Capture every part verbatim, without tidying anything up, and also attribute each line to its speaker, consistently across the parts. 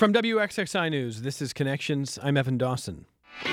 Speaker 1: From W X X I News, this is Connections. I'm Evan Dawson.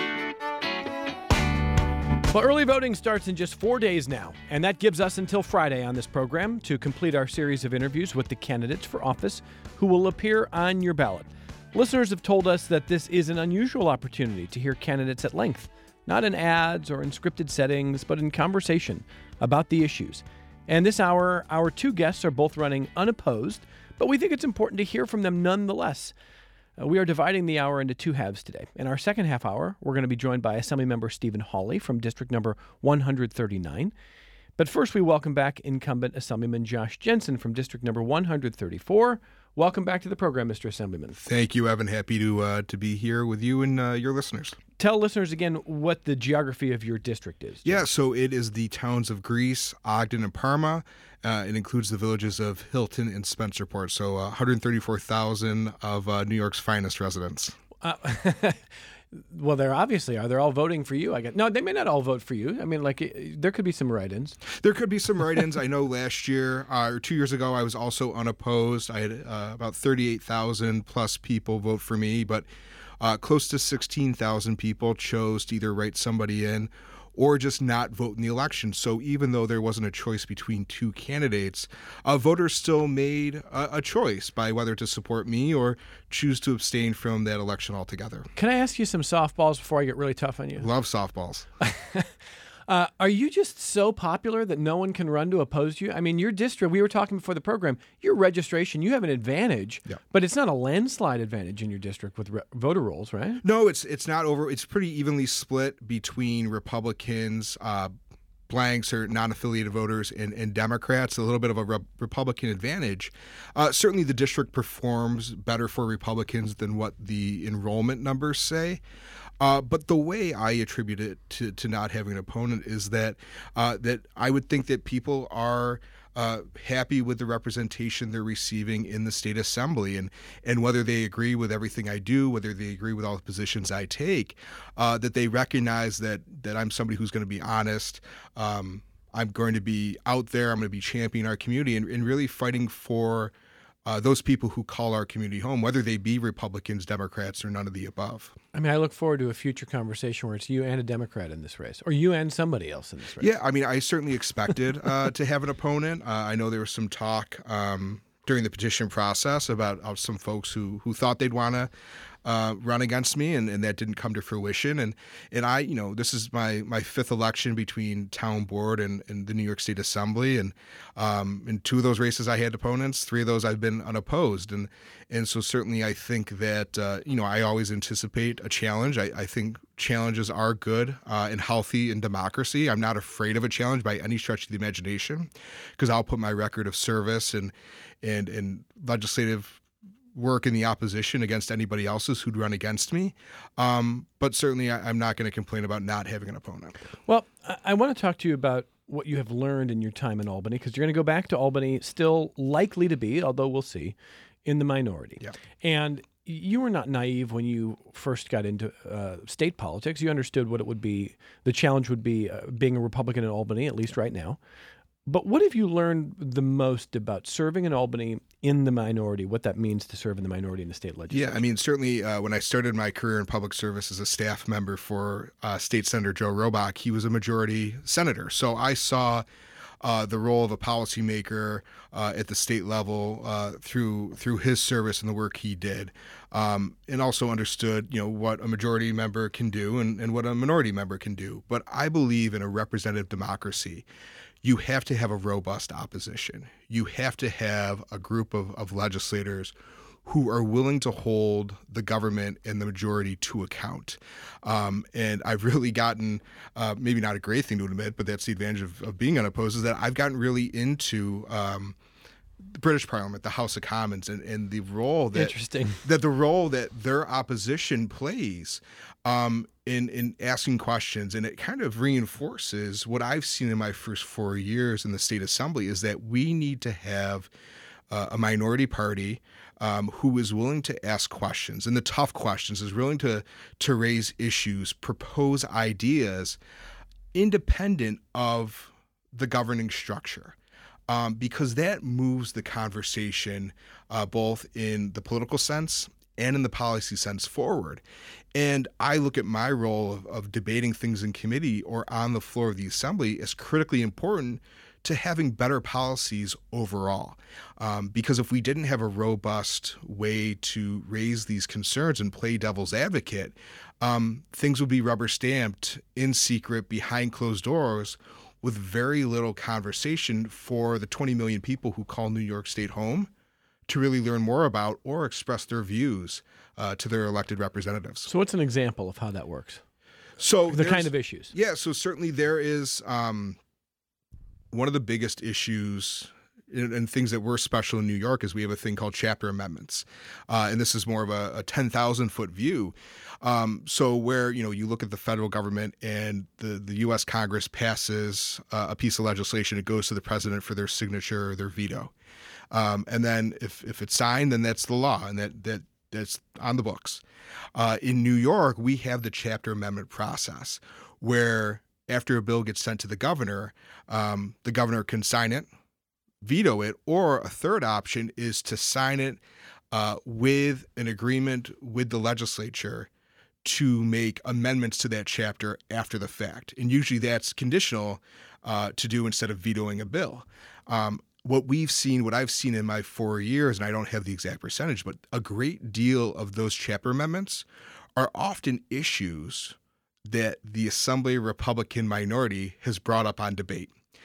Speaker 1: Well, early voting starts in just four days now, and that gives us until Friday on this program to complete our series of interviews with the candidates for office who will appear on your ballot. Listeners have told us that this is an unusual opportunity to hear candidates at length, not in ads or in scripted settings, but in conversation about the issues. And this hour, our two guests are both running unopposed, but we think it's important to hear from them nonetheless. Uh, we are dividing the hour into two halves today. In our second half hour, we're going to be joined by Assemblymember Stephen Hawley from District Number one hundred thirty-nine. But first, we welcome back incumbent Assemblyman Josh Jensen from District Number one hundred thirty-four. Welcome back to the program, Mister Assemblyman.
Speaker 2: Thank you, Evan. Happy to uh, to be here with you and uh, your listeners.
Speaker 1: Tell listeners again what the geography of your district is.
Speaker 2: Yeah, so it is the towns of Greece, Ogden, and Parma. Uh, it includes the villages of Hilton and Spencerport, so uh, one hundred thirty-four thousand of uh, New York's finest residents.
Speaker 1: Uh, well, they're obviously are. They're all voting for you, I guess. No, they may not all vote for you. I mean, like, there could be some write-ins.
Speaker 2: There could be some write-ins. I know last year, uh, or two years ago, I was also unopposed. I had uh, about thirty-eight thousand plus people vote for me, but uh, close to sixteen thousand people chose to either write somebody in or just not vote in the election. So even though there wasn't a choice between two candidates, uh, voters still made a, a choice by whether to support me or choose to abstain from that election altogether.
Speaker 1: Can I ask you some softballs before I get really tough on you?
Speaker 2: Love softballs.
Speaker 1: Uh, are you just so popular that no one can run to oppose you? I mean, your district, we were talking before the program, your registration, you have an advantage,
Speaker 2: yeah.
Speaker 1: but it's not a landslide advantage in your district with re- voter rolls, right?
Speaker 2: No, it's it's not over. It's pretty evenly split between Republicans, uh, blanks or non-affiliated voters, and, and Democrats, a little bit of a re- Republican advantage. Uh, certainly the district performs better for Republicans than what the enrollment numbers say. Uh, but the way I attribute it to, to not having an opponent is that uh, that I would think that people are uh, happy with the representation they're receiving in the state assembly, and and whether they agree with everything I do, whether they agree with all the positions I take, uh, that they recognize that that I'm somebody who's going to be honest. Um, I'm going to be out there. I'm going to be championing our community and, and really fighting for Uh, those people who call our community home, whether they be Republicans, Democrats, or none of the above.
Speaker 1: I mean, I look forward to a future conversation where it's you and a Democrat in this race, or you and somebody else in this race.
Speaker 2: Yeah, I mean, I certainly expected uh, to have an opponent. Uh, I know there was some talk um, during the petition process about uh, some folks who, who thought they'd want to Uh, run against me, and, and that didn't come to fruition. And and I, you know, this is my my fifth election between town board and, and the New York State Assembly, and um, in two of those races I had opponents. Three of those I've been unopposed, and and so certainly I think that uh, you know I always anticipate a challenge. I, I think challenges are good uh, and healthy in democracy. I'm not afraid of a challenge by any stretch of the imagination, because I'll put my record of service and and and legislative work in the opposition against anybody else's who'd run against me. Um, but certainly I, I'm not going to complain about not having an opponent.
Speaker 1: Well, I, I want to talk to you about what you have learned in your time in Albany, because you're going to go back to Albany, still likely to be, although we'll see, in the minority.
Speaker 2: Yeah.
Speaker 1: And you were not naive when you first got into uh, state politics. You understood what it would be, the challenge would be uh, being a Republican in Albany, at least right now. But what have you learned the most about serving in Albany in the minority, what that means to serve in the minority in the state legislature?
Speaker 2: Yeah, I mean, certainly uh, when I started my career in public service as a staff member for uh, State Senator Joe Robach, he was a majority senator. So I saw uh, the role of a policymaker uh, at the state level uh, through through his service and the work he did, um, and also understood, you know, what a majority member can do and, and what a minority member can do. But I believe in a representative democracy. You have to have a robust opposition. You have to have a group of, of legislators who are willing to hold the government and the majority to account. Um, and I've really gotten, uh, maybe not a great thing to admit, but that's the advantage of, of being unopposed, is that I've gotten really into um, the British Parliament, the House of Commons, and, and the role that
Speaker 1: Interesting.
Speaker 2: that the role that their opposition plays um, in in asking questions, and it kind of reinforces what I've seen in my first four years in the state assembly, is that we need to have uh, a minority party um, who is willing to ask questions, and the tough questions, is willing to to raise issues, propose ideas, independent of the governing structure. Um, because that moves the conversation uh, both in the political sense and in the policy sense forward. And I look at my role of, of debating things in committee or on the floor of the assembly as critically important to having better policies overall. Um, because if we didn't have a robust way to raise these concerns and play devil's advocate, um, things would be rubber stamped in secret behind closed doors with very little conversation for the twenty million people who call New York State home to really learn more about or express their views uh, to their elected representatives.
Speaker 1: So what's an example of how that works?
Speaker 2: So
Speaker 1: the kind of issues.
Speaker 2: Yeah, so certainly there is um, one of the biggest issues and, and things that were special in New York is we have a thing called chapter amendments. Uh, and this is more of a, a ten thousand foot view. Um, so where, you know, you look at the federal government and the, the U S Congress passes uh, a piece of legislation, it goes to the president for their signature or their veto. Um, and then if, if it's signed, then that's the law and that, that that's on the books. Uh, in New York, we have the chapter amendment process where after a bill gets sent to the governor, um, the governor can sign it, veto it, or a third option is to sign it uh, with an agreement with the legislature to make amendments to that chapter after the fact. And usually that's conditional uh, to do instead of vetoing a bill. Um, What we've seen, what I've seen in my four years, and I don't have the exact percentage, but a great deal of those chapter amendments are often issues that the Assembly Republican minority has brought up on debate,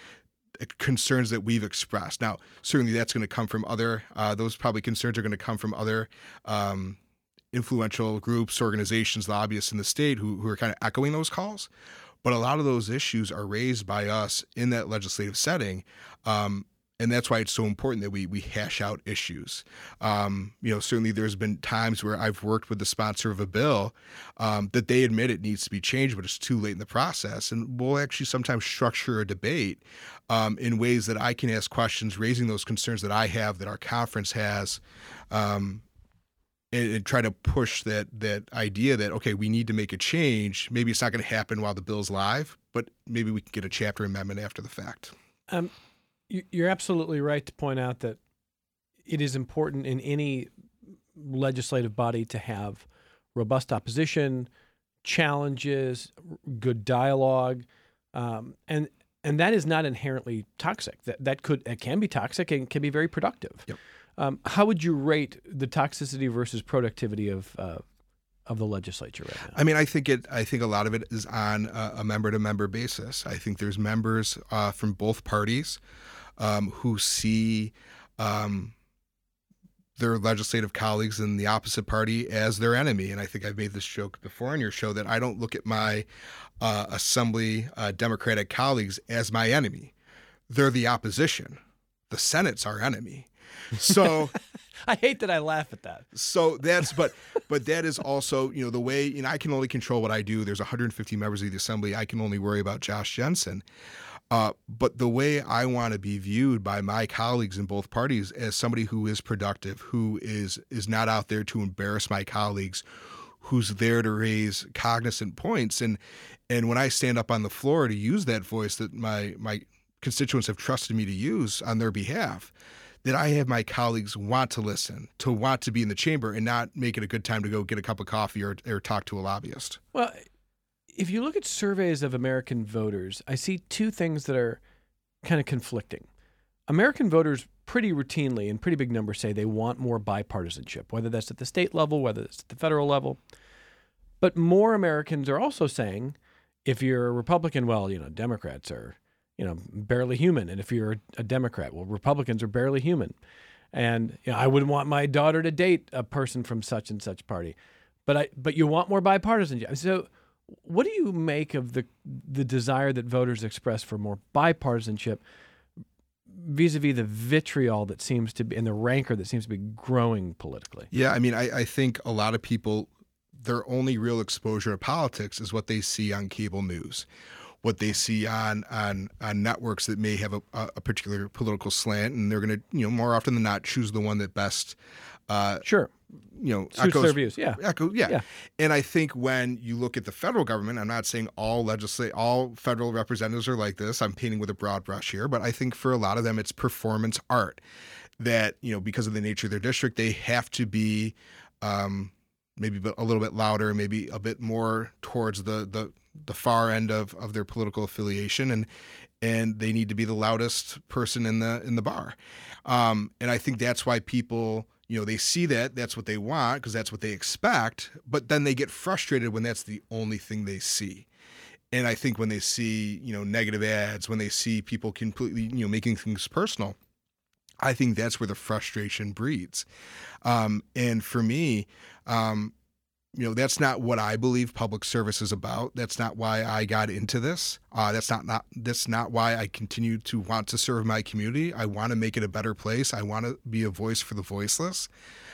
Speaker 2: concerns that we've expressed. Now, certainly that's going to come from other, uh, those probably concerns are going to come from other um, influential groups, organizations, lobbyists in the state who, who are kind of echoing those calls. But a lot of those issues are raised by us in that legislative setting. Um, And that's why it's so important that we we hash out issues. Um, you know, certainly there's been times where I've worked with the sponsor of a bill um, that they admit it needs to be changed, but it's too late in the process. And we'll actually sometimes structure a debate um, in ways that I can ask questions, raising those concerns that I have, that our conference has, um, and, and try to push that that idea that, okay, we need to make a change. Maybe it's not going to happen while the bill's live, but maybe we can get a chapter amendment after the fact.
Speaker 1: Um. You're absolutely right to point out that it is important in any legislative body to have robust opposition, challenges, good dialogue, um, and and that is not inherently toxic. That that could it can be toxic and can be very productive.
Speaker 2: Yep.
Speaker 1: Um, how would you rate the toxicity versus productivity of uh, of the legislature right now?
Speaker 2: I mean, I think it. I think a lot of it is on a, a member-to-member basis. I think there's members uh, from both parties um, who see um, their legislative colleagues in the opposite party as their enemy. And I think I've made this joke before on your show that I don't look at my uh, Assembly uh, Democratic colleagues as my enemy. They're the opposition. The Senate's our enemy. So
Speaker 1: I hate that I laugh at that.
Speaker 2: So that's, but, but that is also, you know, the way, you know, I can only control what I do. There's one hundred fifty members of the Assembly. I can only worry about Josh Jensen. Uh, but the way I want to be viewed by my colleagues in both parties as somebody who is productive, who is, is not out there to embarrass my colleagues, who's there to raise cognizant points. And, and when I stand up on the floor to use that voice that my, my constituents have trusted me to use on their behalf, that I have my colleagues want to listen, to want to be in the chamber and not make it a good time to go get a cup of coffee or, or talk to a lobbyist.
Speaker 1: Well, if you look at surveys of American voters, I see two things that are kind of conflicting. American voters pretty routinely, in pretty big numbers, say they want more bipartisanship, whether that's at the state level, whether it's at the federal level. But more Americans are also saying, if you're a Republican, well, you know, Democrats are, you know, barely human. And if you're a Democrat, well, Republicans are barely human. And you know, I wouldn't want my daughter to date a person from such and such party. But I, but you want more bipartisanship. So what do you make of the the desire that voters express for more bipartisanship vis-a-vis the vitriol that seems to be, and the rancor that seems to be growing politically?
Speaker 2: Yeah, I mean, I, I think a lot of people, their only real exposure to politics is what they see on cable news, what they see on on, on networks that may have a, a particular political slant, and they're going to, you know, more often than not, choose the one that best, uh,
Speaker 1: sure,
Speaker 2: you know,
Speaker 1: suits
Speaker 2: echoes
Speaker 1: their views. Yeah,
Speaker 2: echo, yeah.
Speaker 1: yeah.
Speaker 2: And I think when you look at the federal government, I'm not saying all legislate, all federal representatives are like this. I'm painting with a broad brush here, but I think for a lot of them, it's performance art. That, you know, because of the nature of their district, they have to be um, maybe a little bit louder, maybe a bit more towards the the, the far end of, of their political affiliation, and and they need to be the loudest person in the in the bar. Um, and I think that's why people, you know, they see that, that's what they want, because that's what they expect, but then they get frustrated when that's the only thing they see. And I think when they see, you know, negative ads, when they see people completely, you know, making things personal, I think that's where the frustration breeds. Um, and for me, um, you know, that's not what I believe public service is about. That's not why I got into this. Uh, that's not, not that's not why I continue to want to serve my community. I want to make it a better place. I want to be a voice for the voiceless.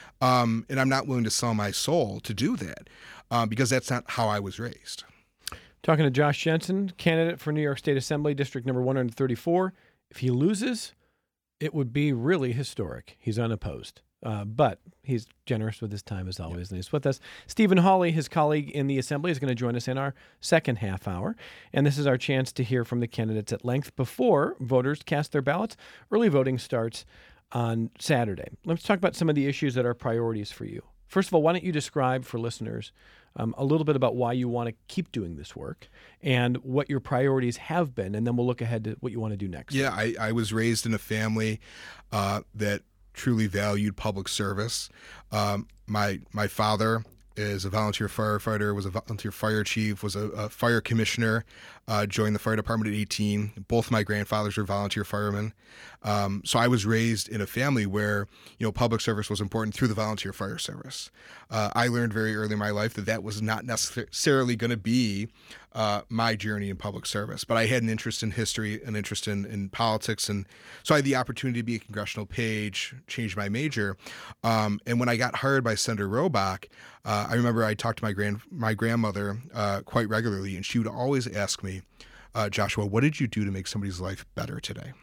Speaker 2: Um, and I'm not willing to sell my soul to do that uh, because that's not how I was raised.
Speaker 1: Talking to Josh Jensen, candidate for New York State Assembly, District number one hundred thirty-four. If he loses, it would be really historic. He's unopposed. Uh, but he's generous with his time, as always, and he's with us. Stephen Hawley, his colleague in the Assembly, is going to join us in our second half hour. And this is our chance to hear from the candidates at length before voters cast their ballots. Early voting starts on Saturday. Let's talk about some of the issues that are priorities for you. First of all, why don't you describe for listeners um, a little bit about why you want to keep doing this work and what your priorities have been, and then we'll look ahead to what you want to do next.
Speaker 2: Yeah, I, I was raised in a family uh, that truly valued public service. Um, my my father is a volunteer firefighter, was a volunteer fire chief, was a, a fire commissioner, uh, joined the fire department at eighteen. Both my grandfathers were volunteer firemen. Um, so I was raised in a family where, you know, public service was important through the volunteer fire service. Uh, I learned very early in my life that that was not necessarily going to be uh, my journey in public service, but I had an interest in history, an interest in, in politics, and so I had the opportunity to be a congressional page, change my major. Um, and when I got hired by Senator Robach, uh, I remember I talked to my grand my grandmother uh, quite regularly, and she would always ask me, uh, Joshua, what did you do to make somebody's life better today?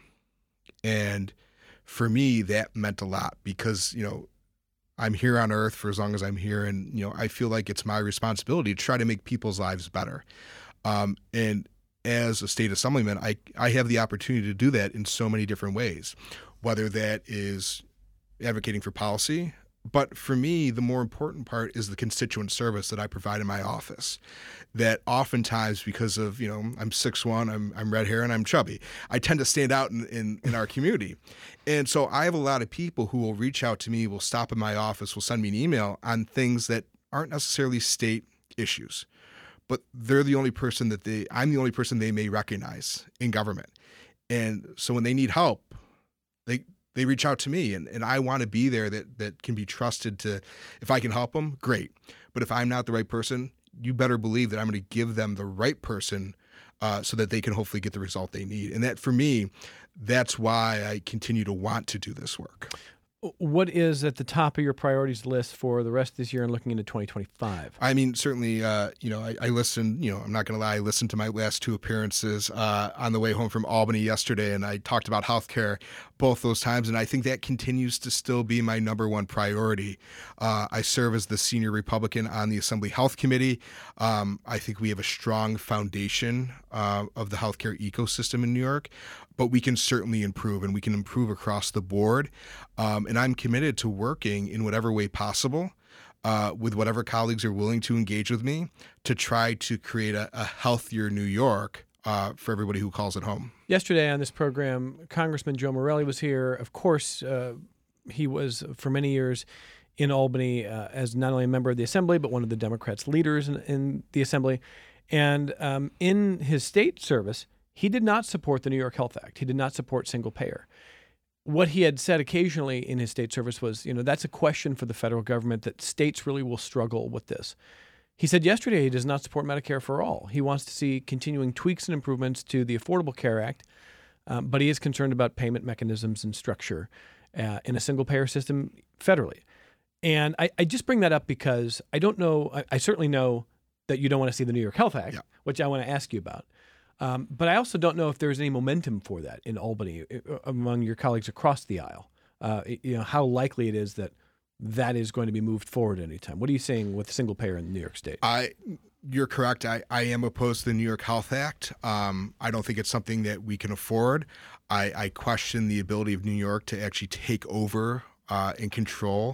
Speaker 2: And for me, that meant a lot because, you know, I'm here on earth for as long as I'm here. And, you know, I feel like it's my responsibility to try to make people's lives better. Um, and as a state assemblyman, I, I have the opportunity to do that in so many different ways, whether that is advocating for policy. But for me, the more important part is the constituent service that I provide in my office. That oftentimes, because of, you know, I'm six one, I'm I'm red hair, and I'm chubby, I tend to stand out in, in, in our community. And so I have a lot of people who will reach out to me, will stop in my office, will send me an email on things that aren't necessarily state issues. But they're the only person that they, I'm the only person they may recognize in government. And so when they need help, they they reach out to me, and, and I want to be there that that can be trusted to, if I can help them, great. But if I'm not the right person, you better believe that I'm going to give them the right person uh, so that they can hopefully get the result they need. And that, for me, that's why I continue to want to do this work.
Speaker 1: What is at the top of your priorities list for the rest of this year and looking into twenty twenty-five?
Speaker 2: I mean, certainly, uh, you know, I, I listened, you know, I'm not going to lie, I listened to my last two appearances uh, on the way home from Albany yesterday, and I talked about healthcare both those times, and I think that continues to still be my number one priority. Uh, I serve as the senior Republican on the Assembly Health Committee. Um, I think we have a strong foundation uh, of the healthcare ecosystem in New York, but we can certainly improve, and we can improve across the board. Um, and I'm committed to working in whatever way possible uh, with whatever colleagues are willing to engage with me to try to create a, a healthier New York uh, for everybody who calls it home.
Speaker 1: Yesterday on this program, Congressman Joe Morelle was here. Of course, uh, he was for many years in Albany uh, as not only a member of the Assembly, but one of the Democrats' leaders in, in the Assembly. And um, in his state service, he did not support the New York Health Act. He did not support single payer. What he had said occasionally in his state service was, you know, that's a question for the federal government, that states really will struggle with this. He said yesterday he does not support Medicare for all. He wants to see continuing tweaks and improvements to the Affordable Care Act, um, but he is concerned about payment mechanisms and structure uh, in a single payer system federally. And I, I just bring that up because I don't know, I, I certainly know that you don't want to see the New York Health Act, yeah. which I want to ask you about. Um, but I also don't know if there's any momentum for that in Albany among your colleagues across the aisle. Uh, you know, how likely it is that that is going to be moved forward anytime. What are you saying with single payer in New York State?
Speaker 2: I, you're correct. I, I am opposed to the New York Health Act. Um, I don't think it's something that we can afford. I, I question the ability of New York to actually take over uh, and control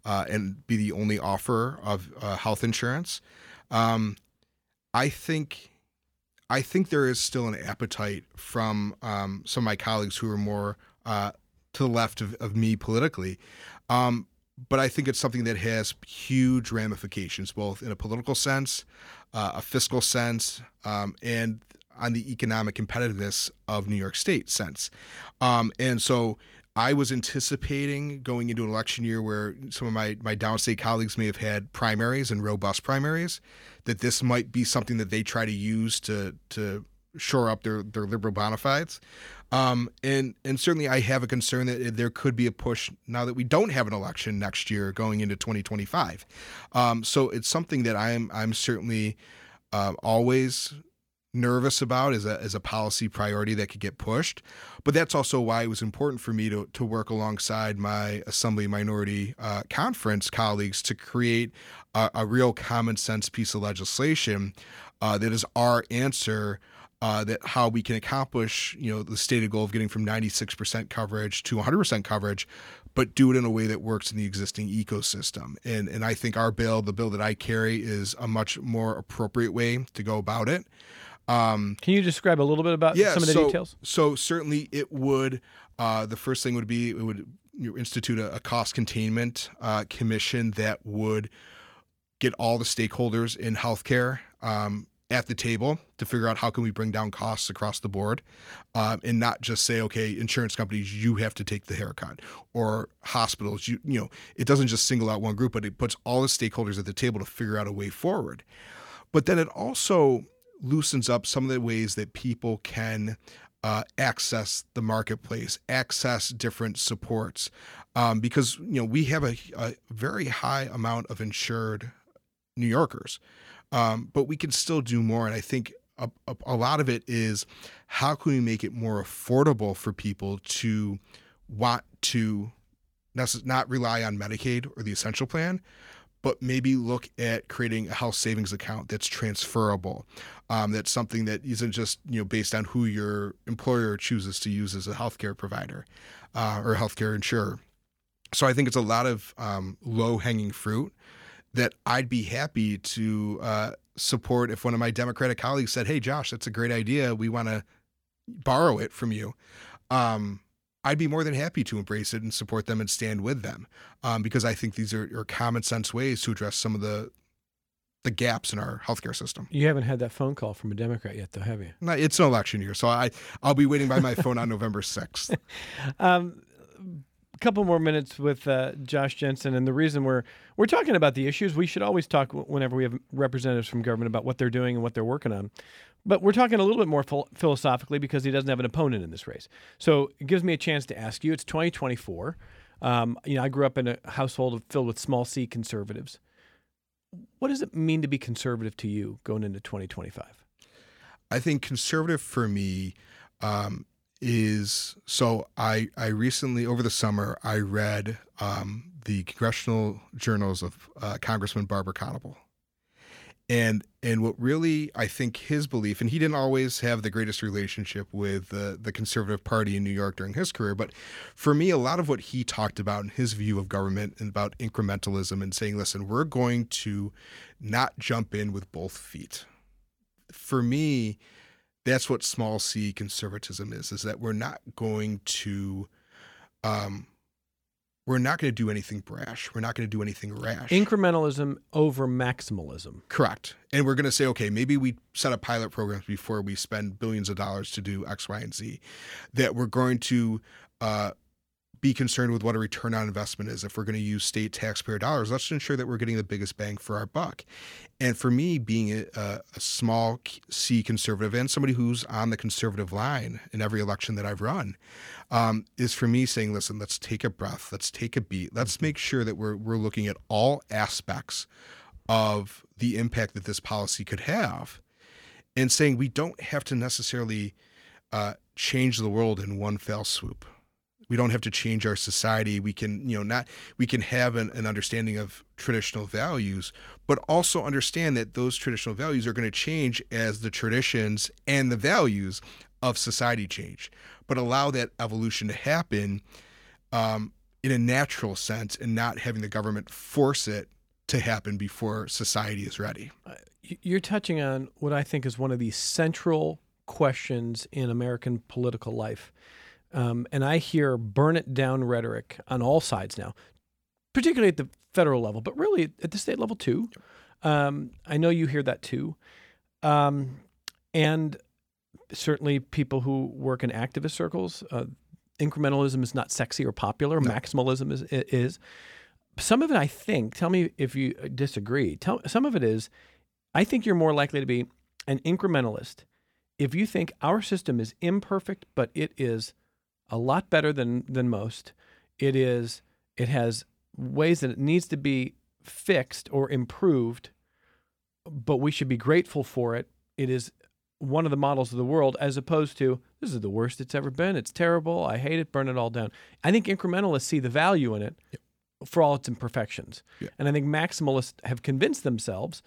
Speaker 2: uh, and be the only offer of uh, health insurance. Um, I think I think there is still an appetite from um, some of my colleagues who are more uh, to the left of, of me politically. Um, but I think it's something that has huge ramifications, both in a political sense, uh, a fiscal sense, um, and on the economic competitiveness of New York State sense. Um, and so I was anticipating going into an election year where some of my, my downstate colleagues may have had primaries and robust primaries, that this might be something that they try to use to to shore up their, their liberal bona fides. Um, and, and certainly I have a concern that there could be a push now that we don't have an election next year going into twenty twenty-five. Um, so it's something that I'm I'm certainly uh, always nervous about as a as a policy priority that could get pushed. But that's also why it was important for me to to work alongside my Assembly Minority uh, Conference colleagues to create a, a real common sense piece of legislation uh, that is our answer, uh, that how we can accomplish, you know, the stated goal of getting from ninety-six percent coverage to one hundred percent coverage, but do it in a way that works in the existing ecosystem. And and I think our bill, the bill that I carry, is a much more appropriate way to go about it. Um,
Speaker 1: Can you describe a little bit about
Speaker 2: yeah,
Speaker 1: some of the
Speaker 2: so,
Speaker 1: details?
Speaker 2: So certainly it would, uh, the first thing would be, it would you know, institute a, a cost containment uh, commission that would get all the stakeholders in healthcare um, at the table to figure out how can we bring down costs across the board, um, and not just say, okay, insurance companies, you have to take the haircut, or hospitals, you you know, it doesn't just single out one group, but it puts all the stakeholders at the table to figure out a way forward. But then it also loosens up some of the ways that people can uh, access the marketplace, access different supports, um, because you know we have a, a very high amount of insured New Yorkers, um, but we can still do more. And I think a, a, a lot of it is how can we make it more affordable for people to want to necess- not rely on Medicaid or the Essential Plan, but maybe look at creating a health savings account that's transferable. Um, that's something that isn't just you know based on who your employer chooses to use as a healthcare provider uh, or a healthcare insurer. So I think it's a lot of um, low-hanging fruit that I'd be happy to uh, support if one of my Democratic colleagues said, "Hey, Josh, that's a great idea. We want to borrow it from you." Um, I'd be more than happy to embrace it and support them and stand with them, um, because I think these are, are common sense ways to address some of the the gaps in our healthcare system.
Speaker 1: You haven't had that phone call from a Democrat yet, though, have you?
Speaker 2: No, it's an election year, so I I'll be waiting by my phone on November sixth.
Speaker 1: Um, a couple more minutes with uh, Josh Jensen, and the reason we're we're talking about the issues, we should always talk whenever we have representatives from government about what they're doing and what they're working on. But we're talking a little bit more phil- philosophically because he doesn't have an opponent in this race. So it gives me a chance to ask you. It's twenty twenty-four. Um, you know, I grew up in a household filled with small C conservatives. What does it mean to be conservative to you going into twenty twenty-five?
Speaker 2: I think conservative for me um, is so. I I recently over the summer I read um, the congressional journals of uh, Congressman Barbara Conable. And and what really, I think his belief, and he didn't always have the greatest relationship with the, the conservative party in New York during his career, but for me, a lot of what he talked about in his view of government and about incrementalism and saying, listen, we're going to not jump in with both feet. For me, that's what small c conservatism is, is that we're not going to um, we're not going to do anything brash. We're not going to do anything rash.
Speaker 1: Incrementalism over maximalism.
Speaker 2: Correct. And we're going to say, okay, maybe we set up pilot programs before we spend billions of dollars to do X, Y, and Z. That we're going to uh, be concerned with what a return on investment is. If we're going to use state taxpayer dollars, let's ensure that we're getting the biggest bang for our buck. And for me, being a, a small C conservative and somebody who's on the conservative line in every election that I've run, um, is for me saying, listen, let's take a breath, let's take a beat, let's make sure that we're we're looking at all aspects of the impact that this policy could have, and saying we don't have to necessarily uh, change the world in one fell swoop. We don't have to change our society. We can, you know, not we can have an, an understanding of traditional values, but also understand that those traditional values are going to change as the traditions and the values of society change. But allow that evolution to happen um, in a natural sense and not having the government force it to happen before society is ready.
Speaker 1: Uh, you're touching on what I think is one of the central questions in American political life. Um, and I hear burn it down rhetoric on all sides now, particularly at the federal level, but really at the state level too. Um, I know you hear that too. Um, and certainly people who work in activist circles, uh, incrementalism is not sexy or popular. No. Maximalism is, is. Some of it, I think, tell me if you disagree. Tell, some of it is, I think you're more likely to be an incrementalist if you think our system is imperfect, but it is a lot better than than most. It is. It has ways that it needs to be fixed or improved, but we should be grateful for it. It is one of the models of the world, as opposed to, this is the worst it's ever been. It's terrible. I hate it. Burn it all down. I think incrementalists see the value in it. Yep. For all its imperfections. Yeah. And I think maximalists have convinced themselves,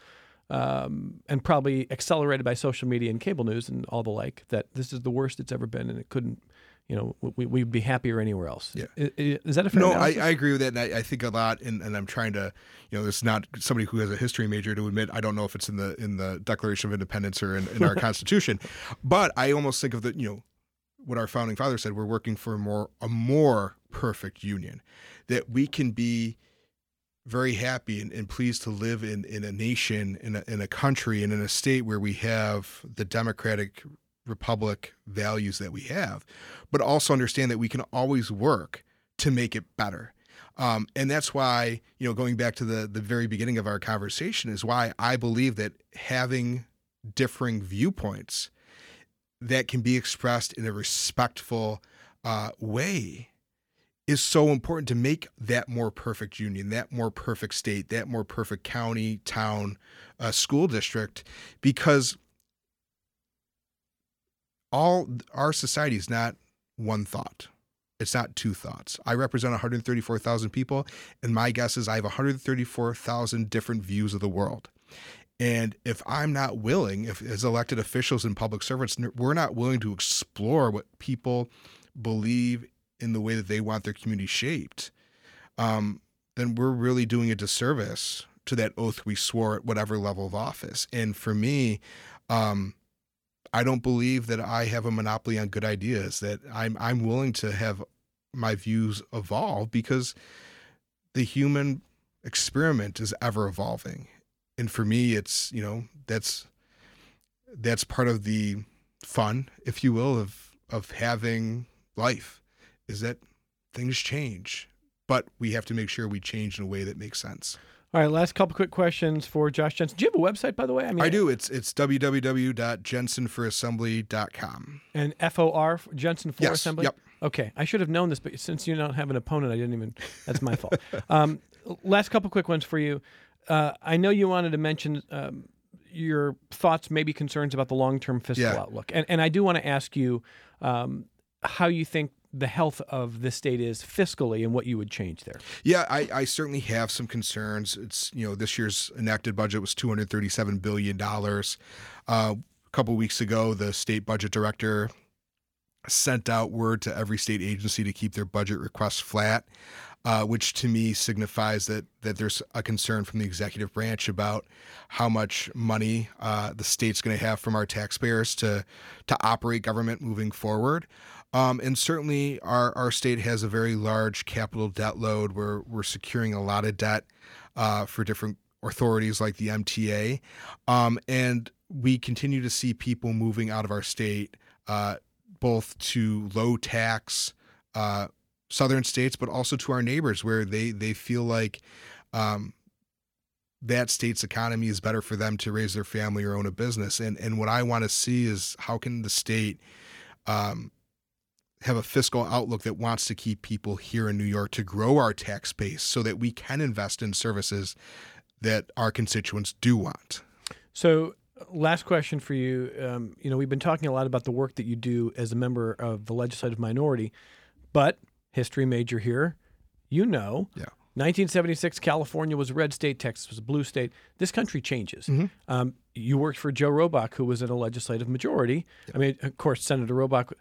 Speaker 1: um, and probably accelerated by social media and cable news and all the like, that this is the worst it's ever been and it couldn't, you know, we, we'd be happier anywhere else.
Speaker 2: Yeah.
Speaker 1: Is, is that a fair
Speaker 2: No, I,
Speaker 1: analysis?
Speaker 2: I agree with that. And I, I think a lot, and, and I'm trying to, you know, this is not somebody who has a history major to admit, I don't know if it's in the in the Declaration of Independence or in, in our Constitution, but I almost think of the, you know, what our founding fathers said, we're working for a more, a more perfect union, that we can be very happy and, and pleased to live in, in a nation, in a, in a country, and in a state where we have the democratic republic values that we have, but also understand that we can always work to make it better. Um, and that's why, you know, going back to the, the very beginning of our conversation, is why I believe that having differing viewpoints that can be expressed in a respectful uh, way is so important to make that more perfect union, that more perfect state, that more perfect county, town, uh, school district, because all our society is not one thought. It's not two thoughts. I represent one hundred thirty-four thousand people, and my guess is I have one hundred thirty-four thousand different views of the world. And if I'm not willing, if as elected officials and public servants, we're not willing to explore what people believe in the way that they want their community shaped, um, then we're really doing a disservice to that oath we swore at whatever level of office. And for me, um, I don't believe that I have a monopoly on good ideas, that I'm I'm willing to have my views evolve, because the human experiment is ever evolving. And for me, it's, you know, that's that's part of the fun, if you will, of of having life, is that things change, but we have to make sure we change in a way that makes sense.
Speaker 1: All right, last couple quick questions for Josh Jensen. Do you have a website, by the way? I mean,
Speaker 2: I do. It's it's w w w dot jensen for assembly dot com.
Speaker 1: And F O R, Jensen for
Speaker 2: yes,
Speaker 1: Assembly?
Speaker 2: Yep.
Speaker 1: Okay, I should have known this, but since you don't have an opponent, I didn't even, that's my fault. Um, last couple quick ones for you. Uh, I know you wanted to mention um, your thoughts, maybe concerns about the long-term fiscal
Speaker 2: yeah.
Speaker 1: outlook. And, and I do want to ask you um, how you think the health of the state is fiscally and what you would change there.
Speaker 2: Yeah, I, I certainly have some concerns. It's, you know, this year's enacted budget was two hundred thirty-seven billion dollars. Uh, a couple weeks ago, the state budget director sent out word to every state agency to keep their budget requests flat, uh, which to me signifies that that there's a concern from the executive branch about how much money uh, the state's going to have from our taxpayers to to operate government moving forward. Um, and certainly our, our state has a very large capital debt load where we're securing a lot of debt uh, for different authorities like the M T A. Um, and we continue to see people moving out of our state, uh, both to low tax uh, southern states, but also to our neighbors where they, they feel like um, that state's economy is better for them to raise their family or own a business. And, and what I want to see is how can the state um, have a fiscal outlook that wants to keep people here in New York to grow our tax base so that we can invest in services that our constituents do want.
Speaker 1: So last question for you. Um, you know, we've been talking a lot about the work that you do as a member of the legislative minority, but history major here, you know,
Speaker 2: yeah.
Speaker 1: nineteen seventy-six, California was a red state, Texas was a blue state. This country changes. Mm-hmm. Um, you worked for Joe Robach, who was in a legislative majority. Yeah. I mean, of course, Senator Robach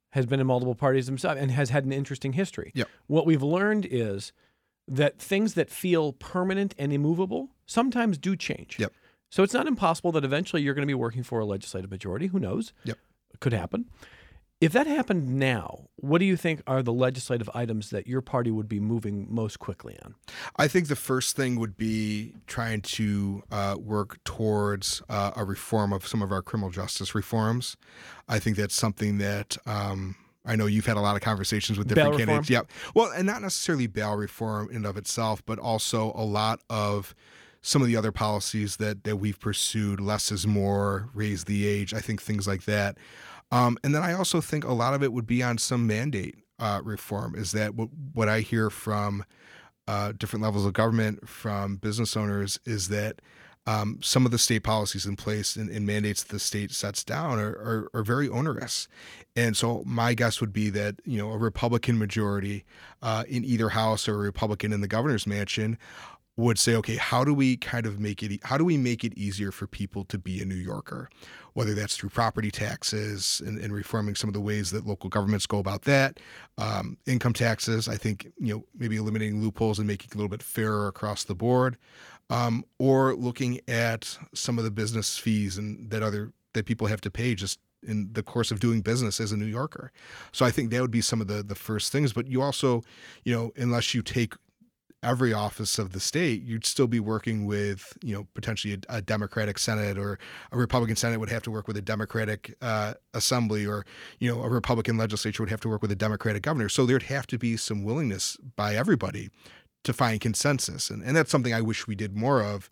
Speaker 1: has been in multiple parties himself and has had an interesting history.
Speaker 2: Yep.
Speaker 1: What we've learned is that things that feel permanent and immovable sometimes do change.
Speaker 2: Yep.
Speaker 1: So it's not impossible that eventually you're going to be working for a legislative majority. Who knows?
Speaker 2: Yep.
Speaker 1: It could happen. If that happened now, what do you think are the legislative items that your party would be moving most quickly on?
Speaker 2: I think the first thing would be trying to uh, work towards uh, a reform of some of our criminal justice reforms. I think that's something that um, I know you've had a lot of conversations with different
Speaker 1: Bail
Speaker 2: candidates.
Speaker 1: reform?
Speaker 2: Yeah. Well, and not necessarily bail reform in and of itself, but also a lot of some of the other policies that, that we've pursued, less is more, raise the age, I think things like that. Um, and then I also think a lot of it would be on some mandate uh, reform. Is that what, what I hear from uh, different levels of government, from business owners, is that um, some of the state policies in place and, and mandates that the state sets down are, are, are very onerous. And so my guess would be that, you know, a Republican majority uh, in either house or a Republican in the governor's mansion would say, okay, how do we kind of make it, how do we make it easier for people to be a New Yorker? Whether that's through property taxes and, and reforming some of the ways that local governments go about that, um, income taxes, I think, you know, maybe eliminating loopholes and making it a little bit fairer across the board, um, or looking at some of the business fees and that other, that people have to pay just in the course of doing business as a New Yorker. So I think that would be some of the, the first things, but you also, you know, unless you take every office of the state, you'd still be working with, you know, potentially a, a Democratic Senate, or a Republican Senate would have to work with a Democratic uh, Assembly, or, you know, a Republican legislature would have to work with a Democratic governor. So there'd have to be some willingness by everybody to find consensus. And, and that's something I wish we did more of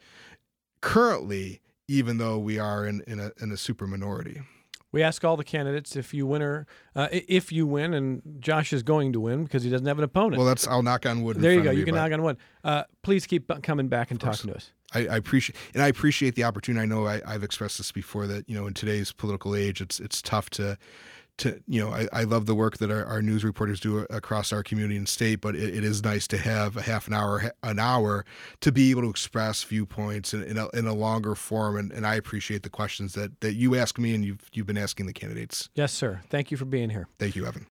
Speaker 2: currently, even though we are in, in, a, in a super minority.
Speaker 1: We ask all the candidates if you win or uh, if you win, and Josh is going to win because he doesn't have an opponent.
Speaker 2: Well, that's I'll knock on wood. in
Speaker 1: There you
Speaker 2: front
Speaker 1: go.
Speaker 2: of
Speaker 1: You can
Speaker 2: but
Speaker 1: knock on wood. Uh, please keep coming back and
Speaker 2: course.
Speaker 1: talking to us.
Speaker 2: I, I appreciate and I appreciate the opportunity. I know I, I've expressed this before that, you know, in today's political age, it's it's tough to to you know I, I love the work that our, our news reporters do across our community and state, but it, it is nice to have a half an hour an hour to be able to express viewpoints in, in, a, in a longer form. And, and I appreciate the questions that, that you ask me and you've you've been asking the candidates.
Speaker 1: Yes, sir. Thank you for being here.
Speaker 2: Thank you, Evan.